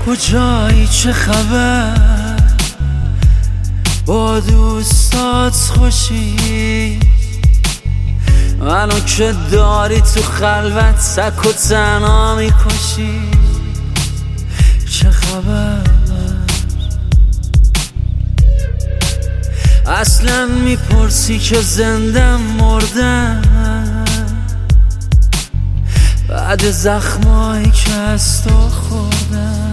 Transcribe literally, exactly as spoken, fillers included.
کجایی چه خبر؟ با دوستات خوشی؟ منو که داری تو خلوت سک و تنها میکشی. چه خبر؟ اصلا میپرسی که زندم مردم بعد زخمایی که از تو خوردم.